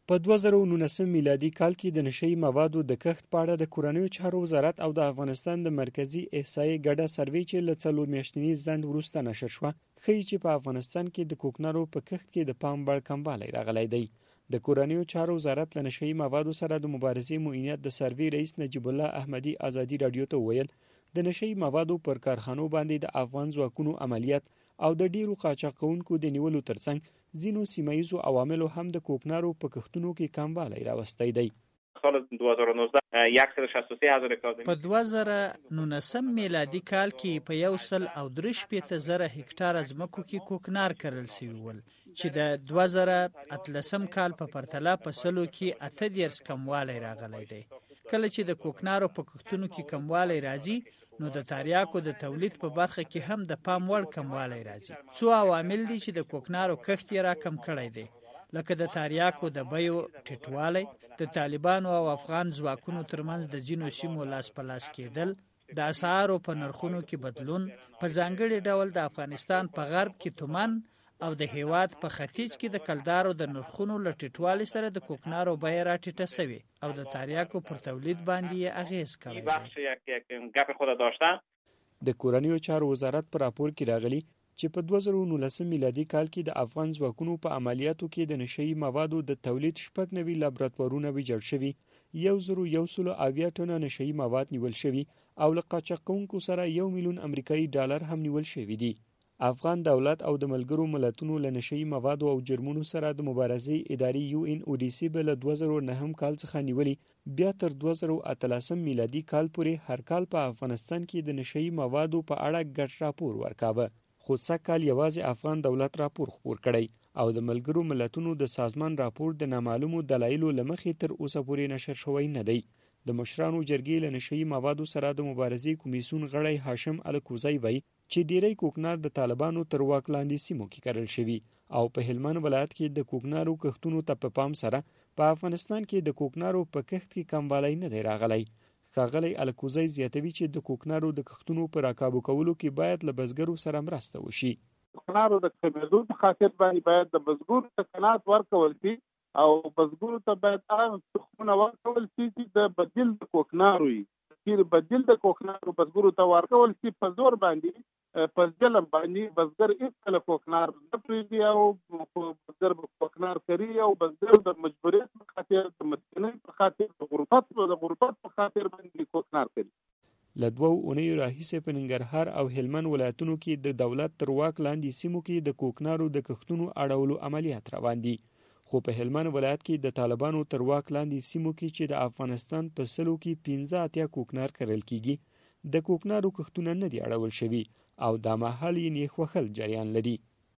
په 2019 میلادي کال کې د نشئی موادو د کښت په اړه د کورنیو چارو وزارت او د افغانستان د مرکزی احصایې ګډه سروې چې له 4 میاشتني ځنډ وروسته نشر شوه ښیي چې په افغانستان کې د کوکنارو په کښت کې د پام وړ کموالی راغلی دی. د کورنیو چارو وزارت له نشئی موادو سره د مبارزې معینیت د سروې رئیس نجیب الله احمدي ازادي رادیو ته وویل د نشئی موادو پر کارخانو باندې د افغان ځواکونو عملیات او د ډیرو قاچاقونکو د نیولو ترڅنګ ځینو سیمایزو عواملو هم د کوکنارو په کښتونو کې کموالی راوستی دی. سال 2019 163,000 هکتار په 2019 میلادي کال کې په 1,300,000 هکتار ځمکو کې کوکنار کرل شوي ول چې د 2013 کال په پرتله په سلو کې 80 کموالی راغلی دی. کله چې د کوکنارو په کښتونو کې کموالی راځي نو د تریاکو د تولید په برخه کې هم د پام وړ کموالی راځي. څو عوامل دي چې د کوکنارو کښت یې راکم کړی دی، لکه د تریاکو د بیو ټیټوالی، د طالبانو او افغان ځواکونو ترمنځ د ځینو سیمو لاس په لاس کېدل، د اسعارو په نرخونو کې بدلون، په ځانګړي ډول د افغانستان په غرب کې تومان او د هیواد په ختیځ کې د کلدارو د نرخونو له ټیټوالي سره د کوکنارو بیه راټیټه شوې او د تریاکو پر تولید باندې یې اغیز کړی. د کورنیو چارو وزارت په راپور کې راغلی چې په 2019 میلادي کال کې د افغان ځواکونو په عملیاتو کې د نشئی موادو د تولید 9 لابراتوارونه ویجاړ شوي، 1,180 ټنه نشئی مواد نیول شوي او له قاچاقونکو سره 1 میلیون امریکایي ډالر هم نیول شوي دي. افغان دولت او د ملګرو ملتونو له نشئی موادو او جرمونو سره د مبارزې ادارې UNODC به له 2009 کال څخه نیولي بیا تر 2013 میلادي کال پورې هر کال په افغانستان کې د نشئی موادو په اړه ګډ راپور ورکاوه. خو سږ یوازې افغان دولت راپور خپور کړی او د ملګرو ملتونو د سازمان راپور د نامعلومو دلایلو له مخې تر اوسه پورې نشر شوی نه دی. د مشرانو جرګې له نشئی موادو سره د مبارزې کمیسیون غړی هاشم الکوزی وایي چې ډیری کوکنار د طالبانو تر واک لاندې سیمو کې کرل شوي او په هلمند ولایت کې د کوکنارو کښتونو ته په پام سره په افغانستان کې د کوکنارو په کښت کې کموالی نه دی راغلی. ښاغلی الکوزی زیاتوي چې د کوکنارو د کښتونو په راکابو کولو کې باید له بزګرو سره مرسته وشي. کوکنارو د کمیدو په خاطر باندې باید د بزګرو تکنات ورکول شي او بزګرو ته باید هغه تخمونه ورکول شي چې د بدیل د کوکنارو وي. بدیل د کوکنارو بزګرو ته ورکول شي په زور باندې په ظلم باندې بزګر هیڅکله کوکنار نه پرېږدي او بزګر به کوکنار کوي او بزګر د مجبوریت په خاطر د مسکینۍ په خاطر د غربت په خاطر باندې کوکنار کوي. له 2 اونیو راهیسې په ننګرهار او هلمند ولایتونو کې د دولت تر واک لاندې سیمو کې د کوکنارو د کښتونو اړولو عملیات روان دي. خو په هلمند ولایت کې د طالبانو تر واک لاندې سیمو کې چې د افغانستان په سلو کې 15 کوکنار کرل کیږي د کوکنارو کښتونه نه دي اړول شوي او دا مهال یې نیخ وخل جریان لري.